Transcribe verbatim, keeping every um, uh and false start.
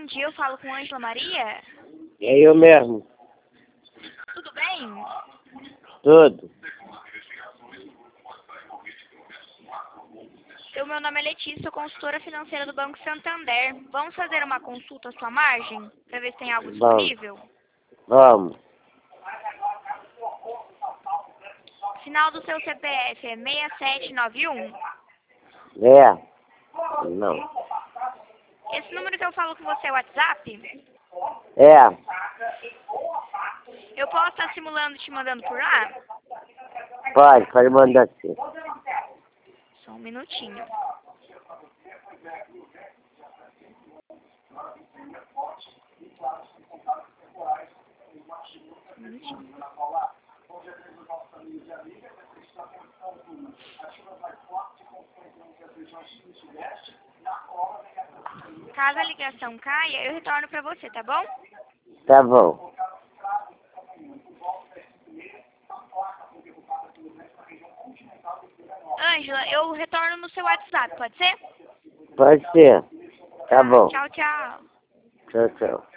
bom dia, eu falo com Ângela Maria. É eu mesmo. Tudo bem? Tudo. O meu nome é Letícia, sou consultora financeira do Banco Santander. Vamos fazer uma consulta à sua margem, para ver se tem algo Vamos. disponível? Vamos. Final do seu C P F é seis sete nove um. É. Não. Esse número que eu falo com você é o WhatsApp? É. Eu posso estar simulando e te mandando por lá? Pode, pode mandar sim. Só um minutinho. Um minutinho. Caso a ligação caia, eu retorno para você, tá bom? Tá bom. Ângela, eu retorno no seu WhatsApp, pode ser? Pode ser. Tá bom. Tchau, tchau. Tchau, tchau.